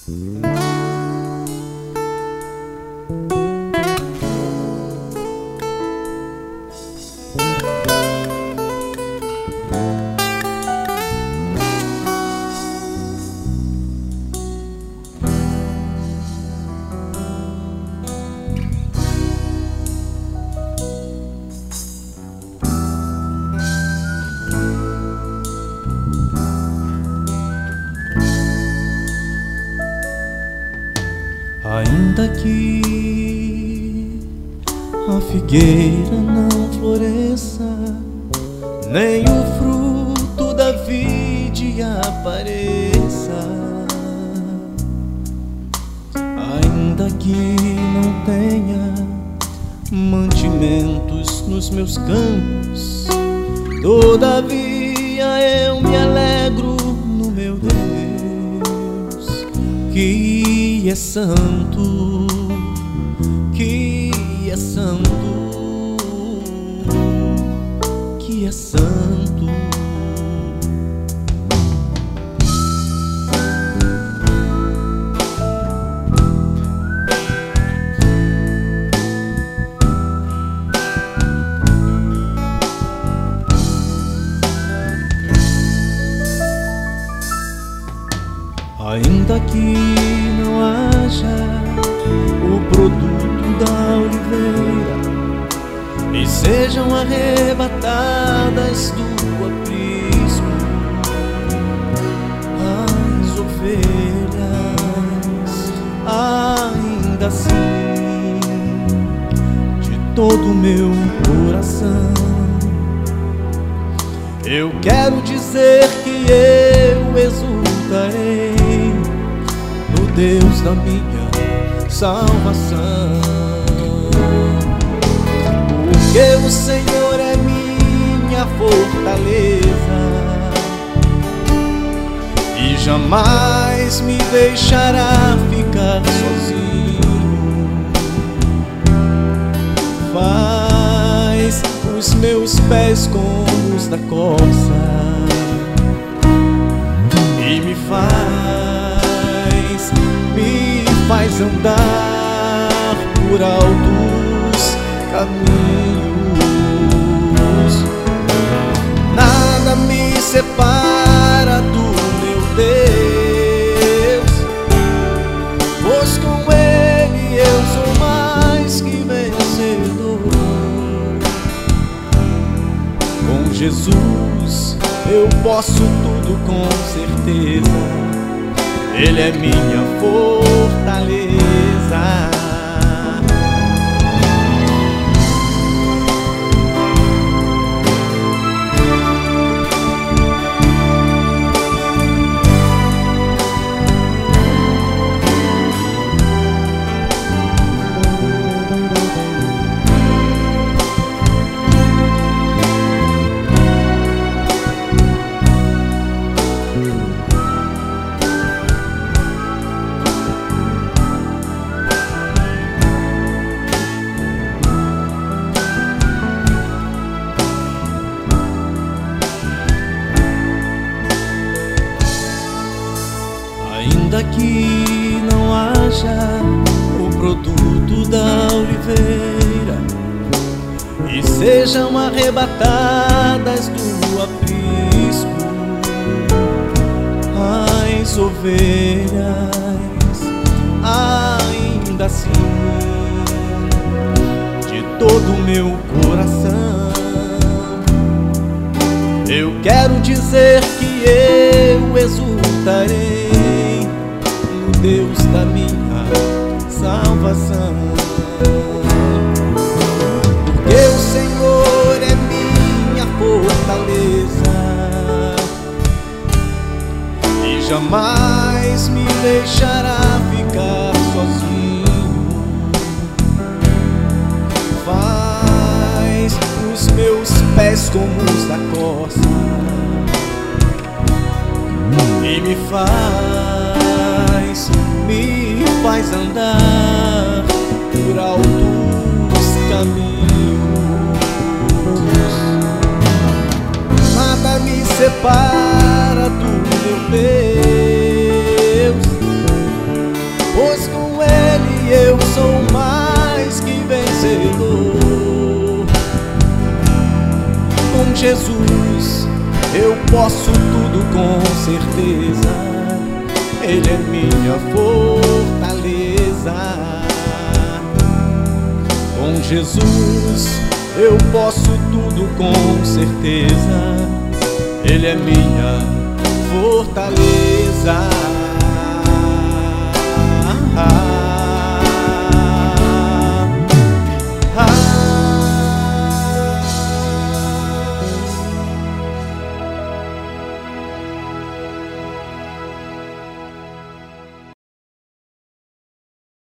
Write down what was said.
Ainda que a figueira não floresça, nem o fruto da vide apareça, ainda que não tenha mantimentos nos meus campos, todavia eu me alegro no meu Deus, que é santo, que é santo, que é santo. Ainda que não haja o produto da oliveira e sejam arrebatadas do aprisco as ovelhas, ainda assim, de todo o meu coração, eu quero dizer que eu exultarei no Deus da minha salvação, porque o Senhor é minha fortaleza e jamais me deixará ficar sozinho. Faz os meus pés como os da corça e me faz andar por altos caminhos. Nada me separa do meu Deus, pois com Ele eu sou mais que vencedor. Com Jesus eu posso tudo com certeza, Ele é minha fortaleza. Ainda que não haja o produto da oliveira e sejam arrebatadas do aprisco as ovelhas, ainda assim, de todo o meu coração, eu quero dizer que eu exultarei no Deus da minha salvação, porque o Senhor é minha fortaleza e jamais me deixará ficar sozinho. Faz os meus pés como os da corça e me faz andar por altos caminhos. Nada me separa do meu Deus, posso tudo com certeza. Ele é minha fortaleza. Com Jesus eu posso tudo com certeza. Ele é minha fortaleza.